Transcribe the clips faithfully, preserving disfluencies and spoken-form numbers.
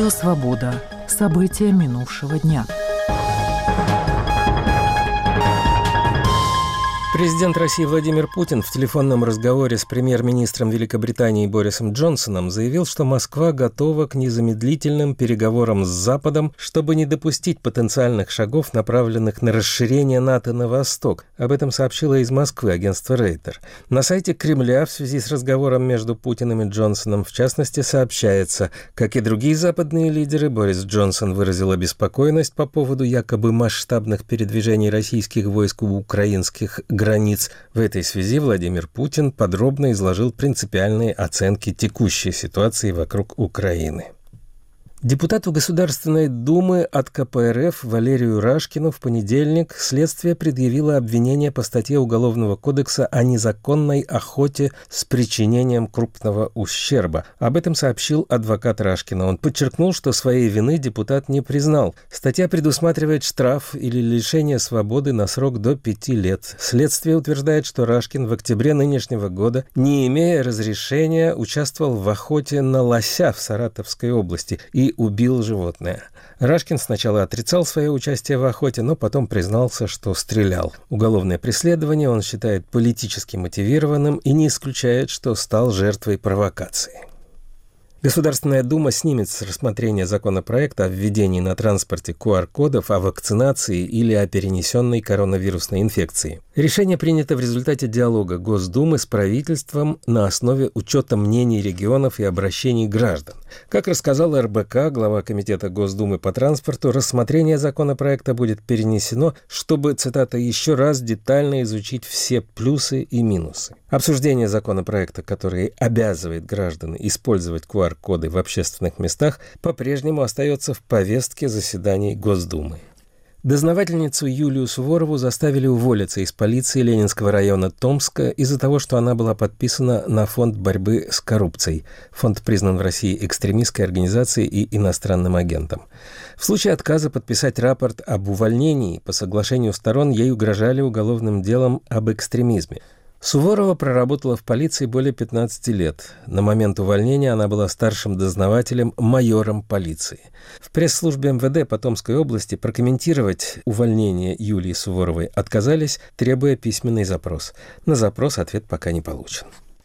Радио «Свобода». События минувшего дня. Президент России Владимир Путин в телефонном разговоре с премьер-министром Великобритании Борисом Джонсоном заявил, что Москва готова к незамедлительным переговорам с Западом, чтобы не допустить потенциальных шагов, направленных на расширение НАТО на восток. Об этом сообщило из Москвы агентство Рейтер. На сайте Кремля в связи с разговором между Путиным и Джонсоном, в частности, сообщается, как и другие западные лидеры, Борис Джонсон выразил обеспокоенность по поводу якобы масштабных передвижений российских войск у украинских границ. границ. В этой связи Владимир Путин подробно изложил принципиальные оценки текущей ситуации вокруг Украины. Депутату Государственной Думы от ка пэ эр эф Валерию Рашкину в понедельник следствие предъявило обвинение по статье Уголовного кодекса о незаконной охоте с причинением крупного ущерба. Об этом сообщил адвокат Рашкина. Он подчеркнул, что своей вины депутат не признал. Статья предусматривает штраф или лишение свободы на срок до пяти лет. Следствие утверждает, что Рашкин в октябре нынешнего года, не имея разрешения, участвовал в охоте на лося в Саратовской области и убил животное. Рашкин сначала отрицал свое участие в охоте, но потом признался, что стрелял. Уголовное преследование он считает политически мотивированным и не исключает, что стал жертвой провокации. Государственная Дума снимет с рассмотрения законопроекта о введении на транспорте ку ар кодов, о вакцинации или о перенесенной коронавирусной инфекции. Решение принято в результате диалога Госдумы с правительством на основе учета мнений регионов и обращений граждан. Как рассказал эр бэ ка, глава Комитета Госдумы по транспорту, рассмотрение законопроекта будет перенесено, чтобы, цитата, «еще раз детально изучить все плюсы и минусы». Обсуждение законопроекта, который обязывает граждан использовать ку ар коды в общественных местах, по-прежнему остается в повестке заседаний Госдумы. Дознавательницу Юлию Суворову заставили уволиться из полиции Ленинского района Томска из-за того, что она была подписана на фонд борьбы с коррупцией. Фонд признан в России экстремистской организацией и иностранным агентом. В случае отказа подписать рапорт об увольнении по соглашению сторон ей угрожали уголовным делом об экстремизме. Суворова проработала в полиции более пятнадцати лет. На момент увольнения она была старшим дознавателем, майором полиции. В пресс-службе эм вэ дэ по Томской области прокомментировать увольнение Юлии Суворовой отказались, требуя письменный запрос. На запрос ответ пока не получен.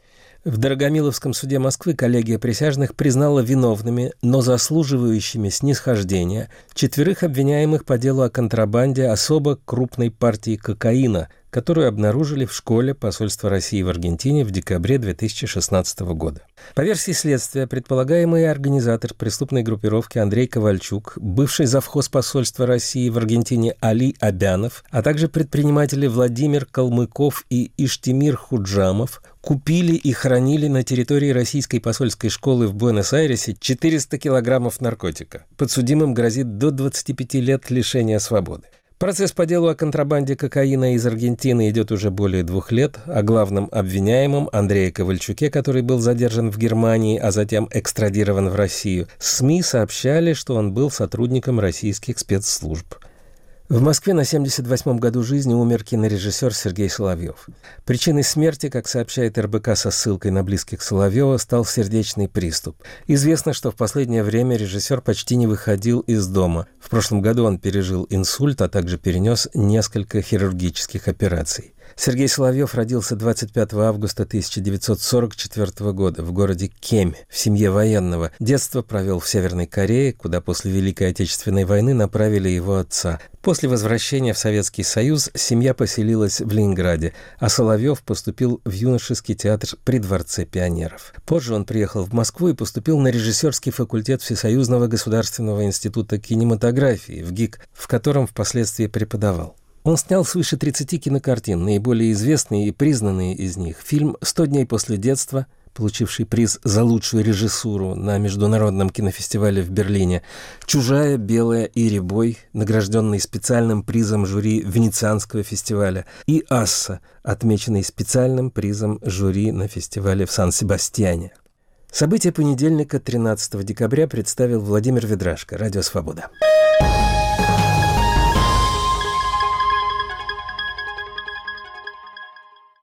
В Дорогомиловском суде Москвы коллегия присяжных признала виновными, но заслуживающими снисхождения четверых обвиняемых по делу о контрабанде особо крупной партии кокаина, которую обнаружили в школе посольства России в Аргентине в декабре две тысячи шестнадцатого года. По версии следствия, предполагаемый организатор преступной группировки Андрей Ковальчук, бывший завхоз посольства России в Аргентине Али Абянов, а также предприниматели Владимир Калмыков и Иштимир Худжамов купили и хранили на территории российской посольской школы в Буэнос-Айресе четыреста килограммов наркотика. Подсудимым грозит до двадцати пяти лет лишения свободы. Процесс по делу о контрабанде кокаина из Аргентины идет уже более двух лет, а главным обвиняемым Андрее Ковальчуке, который был задержан в Германии, а затем экстрадирован в Россию, СМИ сообщали, что он был сотрудником российских спецслужб. В Москве на семьдесят восьмом году жизни умер кинорежиссер Сергей Соловьев. Причиной смерти, как сообщает эр бэ ка со ссылкой на близких Соловьева, стал сердечный приступ. Известно, что в последнее время режиссер почти не выходил из дома. В прошлом году он пережил инсульт, а также перенес несколько хирургических операций. Сергей Соловьев родился двадцать пятого августа тысяча девятьсот сорок четвёртого года в городе Кемь, в семье военного. Детство провел в Северной Корее, куда после Великой Отечественной войны направили его отца. После возвращения в Советский Союз семья поселилась в Ленинграде, а Соловьев поступил в юношеский театр при Дворце пионеров. Позже он приехал в Москву и поступил на режиссерский факультет Всесоюзного государственного института кинематографии, в ГИК, в котором впоследствии преподавал. Он снял свыше тридцати кинокартин, наиболее известные и признанные из них. Фильм «Сто дней после детства», получивший приз за лучшую режиссуру на Международном кинофестивале в Берлине, «Чужая, белая и рябой», награжденный специальным призом жюри Венецианского фестиваля, и «Асса», отмеченный специальным призом жюри на фестивале в Сан-Себастьяне. События понедельника, тринадцатого декабря, представил Владимир Ведрашко, Радио «Свобода».